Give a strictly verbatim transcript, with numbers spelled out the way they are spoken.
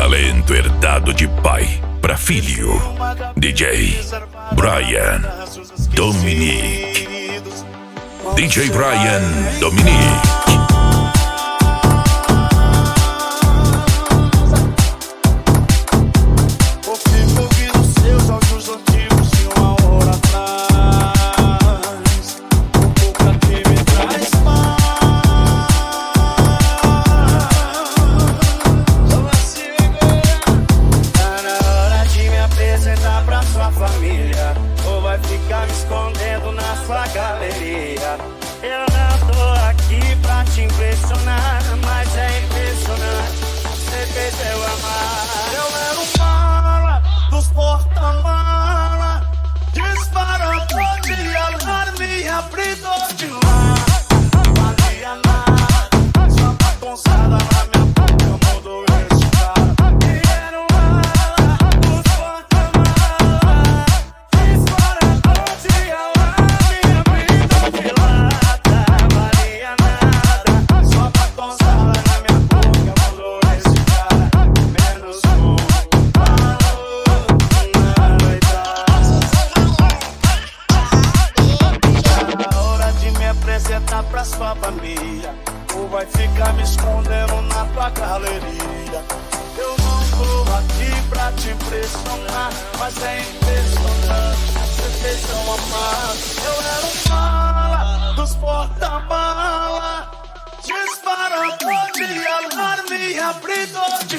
talento herdado de pai para filho. D J Brian Dominique. D J Brian Dominique. Ou vai ficar me escondendo na sua galeria? Eu não tô aqui pra te impressionar, mas é impressionante, você fez eu amar. Eu era um mala dos porta-mala, disparador de alarme, abridor de lar. Valia nada, sua bagunçada na minha boca, eu mudo esse cara. E era um mala dos porta-mala, disparador de alarme, abridor de lata. Valia nada, sua bagunçada na minha boca, eu mudo esse cara. Menos um valor na noite. Na hora de me apresentar pra sua família, ou vai ficar me escondendo na tua galeria? Eu não tô aqui pra te impressionar, mas é impressionante, você fez eu amar. Eu era um mala dos porta-mala, disparador de alarme, abridor de